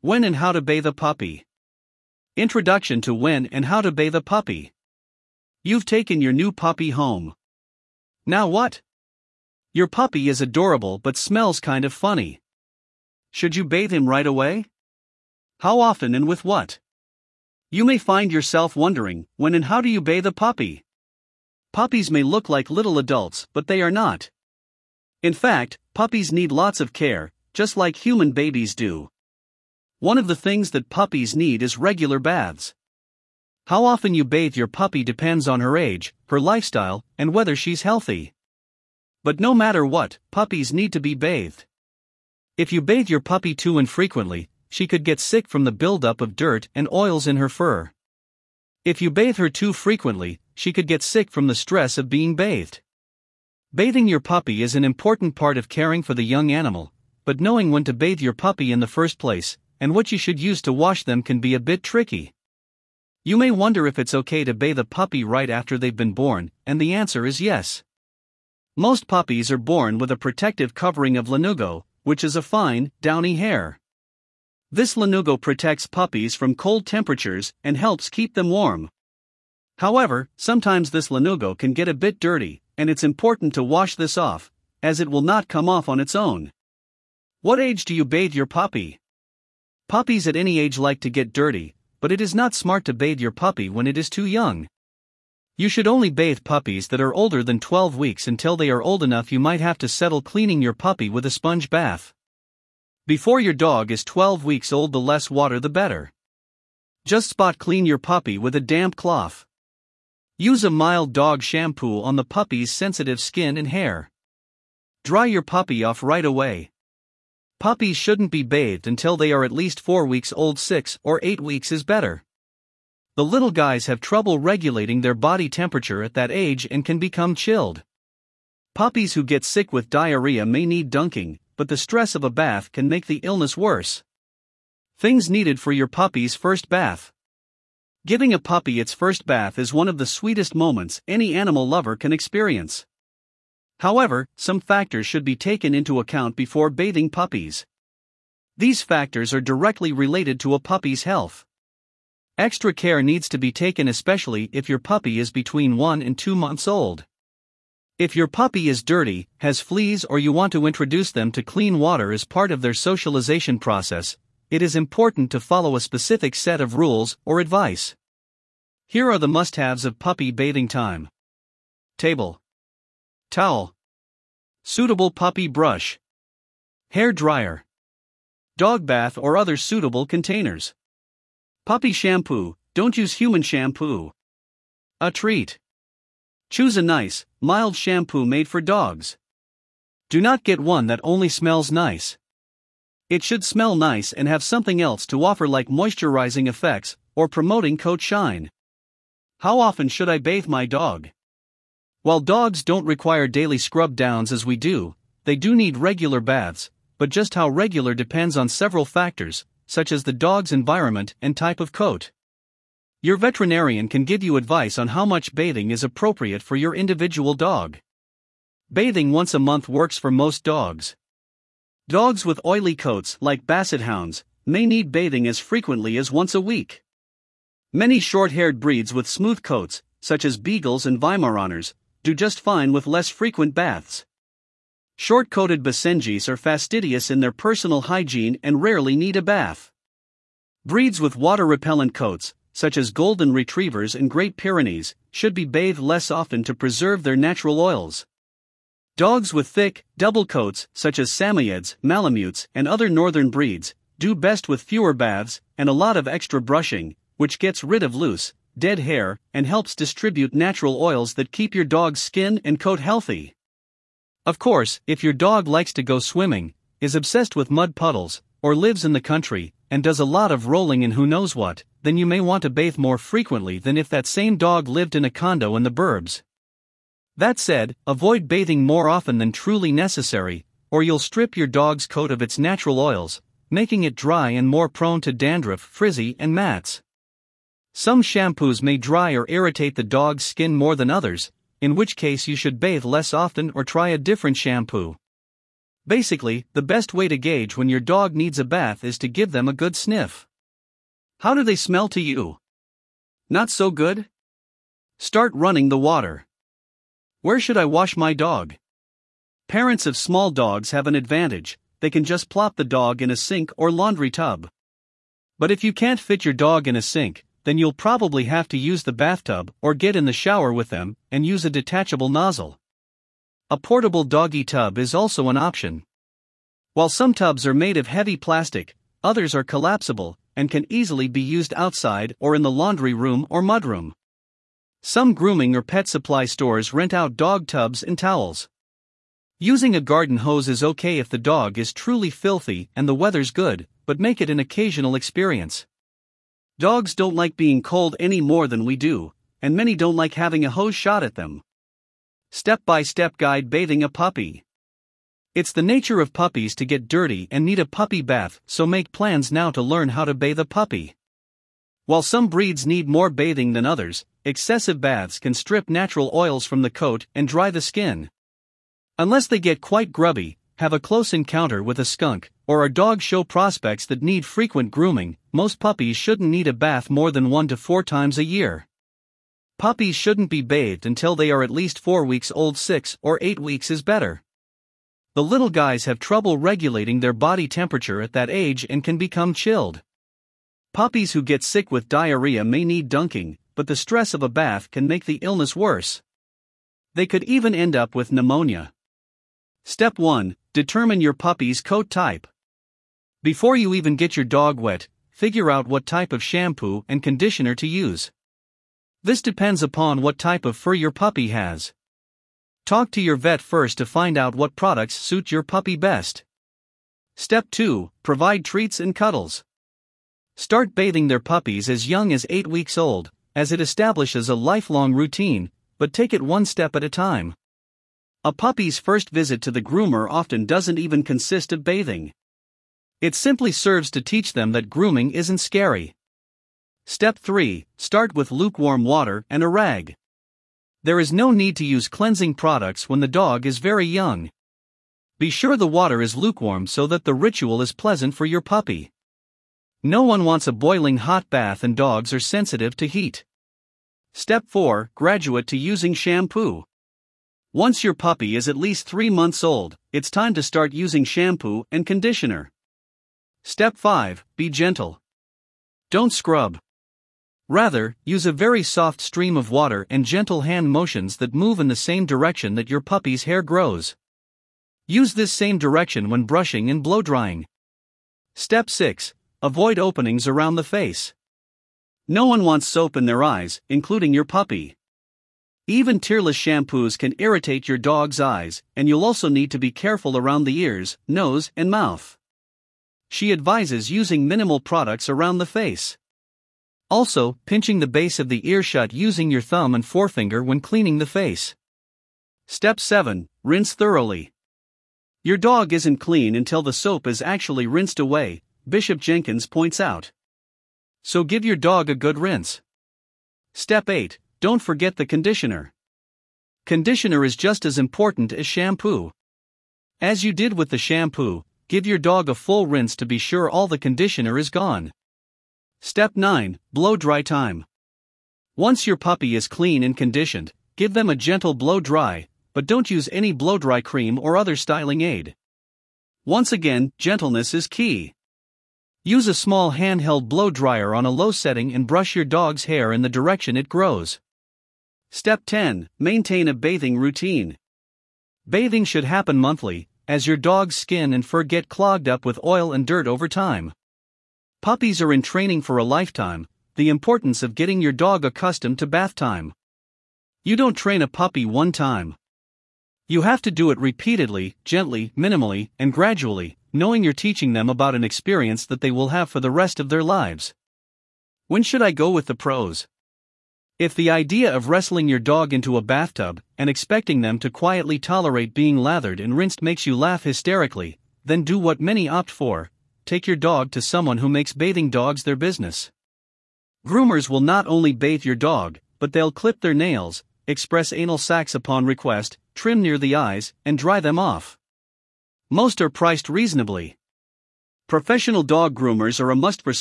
When and how to bathe a puppy. Introduction to when and how to bathe a puppy. You've taken your new puppy home. Now what? Your puppy is adorable but smells kind of funny. Should you bathe him right away? How often and with what? You may find yourself wondering, when and how do you bathe a puppy? Puppies may look like little adults, but they are not. In fact, puppies need lots of care, just like human babies do. One of the things that puppies need is regular baths. How often you bathe your puppy depends on her age, her lifestyle, and whether she's healthy. But no matter what, puppies need to be bathed. If you bathe your puppy too infrequently, she could get sick from the buildup of dirt and oils in her fur. If you bathe her too frequently, she could get sick from the stress of being bathed. Bathing your puppy is an important part of caring for the young animal, but knowing when to bathe your puppy in the first place, and what you should use to wash them can be a bit tricky. You may wonder if it's okay to bathe a puppy right after they've been born, and the answer is yes. Most puppies are born with a protective covering of lanugo, which is a fine, downy hair. This lanugo protects puppies from cold temperatures and helps keep them warm. However, sometimes this lanugo can get a bit dirty, and it's important to wash this off, as it will not come off on its own. What age do you bathe your puppy? Puppies at any age like to get dirty, but it is not smart to bathe your puppy when it is too young. You should only bathe puppies that are older than 12 weeks until they are old enough you might have to settle cleaning your puppy with a sponge bath. Before your dog is 12 weeks old, the less water the better. Just spot clean your puppy with a damp cloth. Use a mild dog shampoo on the puppy's sensitive skin and hair. Dry your puppy off right away. Puppies shouldn't be bathed until they are at least 4 weeks old. 6 or 8 weeks is better. The little guys have trouble regulating their body temperature at that age and can become chilled. Puppies who get sick with diarrhea may need dunking, but the stress of a bath can make the illness worse. Things needed for your puppy's first bath. Giving a puppy its first bath is one of the sweetest moments any animal lover can experience. However, some factors should be taken into account before bathing puppies. These factors are directly related to a puppy's health. Extra care needs to be taken, especially if your puppy is between 1 and 2 months old. If your puppy is dirty, has fleas, or you want to introduce them to clean water as part of their socialization process, it is important to follow a specific set of rules or advice. Here are the must-haves of puppy bathing time. Table. Towel. Suitable puppy brush. Hair dryer. Dog bath or other suitable containers. Puppy shampoo, don't use human shampoo. A treat. Choose a nice, mild shampoo made for dogs. Do not get one that only smells nice. It should smell nice and have something else to offer, like moisturizing effects or promoting coat shine. How often should I bathe my dog? While dogs don't require daily scrub downs as we do, they do need regular baths, but just how regular depends on several factors, such as the dog's environment and type of coat. Your veterinarian can give you advice on how much bathing is appropriate for your individual dog. Bathing once a month works for most dogs. Dogs with oily coats, like Basset Hounds, may need bathing as frequently as once a week. Many short-haired breeds with smooth coats, such as Beagles and Weimaraners, do just fine with less frequent baths. Short-coated Basenjis are fastidious in their personal hygiene and rarely need a bath. Breeds with water-repellent coats, such as Golden Retrievers and Great Pyrenees, should be bathed less often to preserve their natural oils. Dogs with thick, double coats, such as Samoyeds, Malamutes, and other northern breeds, do best with fewer baths and a lot of extra brushing, which gets rid of loose, dead hair and helps distribute natural oils that keep your dog's skin and coat healthy. Of course, if your dog likes to go swimming, is obsessed with mud puddles, or lives in the country, and does a lot of rolling and who knows what, then you may want to bathe more frequently than if that same dog lived in a condo in the burbs. That said, avoid bathing more often than truly necessary, or you'll strip your dog's coat of its natural oils, making it dry and more prone to dandruff, frizzy, and mats. Some shampoos may dry or irritate the dog's skin more than others, in which case you should bathe less often or try a different shampoo. Basically, the best way to gauge when your dog needs a bath is to give them a good sniff. How do they smell to you? Not so good? Start running the water. Where should I wash my dog? Parents of small dogs have an advantage, they can just plop the dog in a sink or laundry tub. But if you can't fit your dog in a sink, then you'll probably have to use the bathtub or get in the shower with them and use a detachable nozzle. A portable doggy tub is also an option. While some tubs are made of heavy plastic, others are collapsible and can easily be used outside or in the laundry room or mudroom. Some grooming or pet supply stores rent out dog tubs and towels. Using a garden hose is okay if the dog is truly filthy and the weather's good, but make it an occasional experience. Dogs don't like being cold any more than we do, and many don't like having a hose shot at them. Step-by-step guide bathing a puppy. It's the nature of puppies to get dirty and need a puppy bath, so make plans now to learn how to bathe a puppy. While some breeds need more bathing than others, excessive baths can strip natural oils from the coat and dry the skin. Unless they get quite grubby, have a close encounter with a skunk, or are dog show prospects that need frequent grooming, most puppies shouldn't need a bath more than 1 to 4 times a year. Puppies shouldn't be bathed until they are at least 4 weeks old. 6 or 8 weeks is better. The little guys have trouble regulating their body temperature at that age and can become chilled. Puppies who get sick with diarrhea may need dunking, but the stress of a bath can make the illness worse. They could even end up with pneumonia. Step 1. Determine your puppy's coat type. Before you even get your dog wet, figure out what type of shampoo and conditioner to use. This depends upon what type of fur your puppy has. Talk to your vet first to find out what products suit your puppy best. Step 2. Provide treats and cuddles. Start bathing their puppies as young as 8 weeks old, as it establishes a lifelong routine, but take it one step at a time. A puppy's first visit to the groomer often doesn't even consist of bathing. It simply serves to teach them that grooming isn't scary. Step 3. Start with lukewarm water and a rag. There is no need to use cleansing products when the dog is very young. Be sure the water is lukewarm so that the ritual is pleasant for your puppy. No one wants a boiling hot bath and dogs are sensitive to heat. Step 4. Graduate to using shampoo. Once your puppy is at least 3 months old, it's time to start using shampoo and conditioner. Step 5. Be gentle. Don't scrub. Rather, use a very soft stream of water and gentle hand motions that move in the same direction that your puppy's hair grows. Use this same direction when brushing and blow-drying. Step 6. Avoid openings around the face. No one wants soap in their eyes, including your puppy. Even tearless shampoos can irritate your dog's eyes, and you'll also need to be careful around the ears, nose, and mouth. She advises using minimal products around the face. Also, pinching the base of the ear shut using your thumb and forefinger when cleaning the face. Step 7. Rinse thoroughly. Your dog isn't clean until the soap is actually rinsed away, Bishop Jenkins points out. So give your dog a good rinse. Step 8. Don't forget the conditioner. Conditioner is just as important as shampoo. As you did with the shampoo, give your dog a full rinse to be sure all the conditioner is gone. Step 9. Blow-dry time. Once your puppy is clean and conditioned, give them a gentle blow-dry, but don't use any blow-dry cream or other styling aid. Once again, gentleness is key. Use a small handheld blow-dryer on a low setting and brush your dog's hair in the direction it grows. Step 10. Maintain a bathing routine. Bathing should happen monthly, as your dog's skin and fur get clogged up with oil and dirt over time. Puppies are in training for a lifetime. The importance of getting your dog accustomed to bath time. You don't train a puppy one time. You have to do it repeatedly, gently, minimally, and gradually, knowing you're teaching them about an experience that they will have for the rest of their lives. When should I go with the pros? If the idea of wrestling your dog into a bathtub and expecting them to quietly tolerate being lathered and rinsed makes you laugh hysterically, then do what many opt for: take your dog to someone who makes bathing dogs their business. Groomers will not only bathe your dog, but they'll clip their nails, express anal sacs upon request, trim near the eyes, and dry them off. Most are priced reasonably. Professional dog groomers are a must for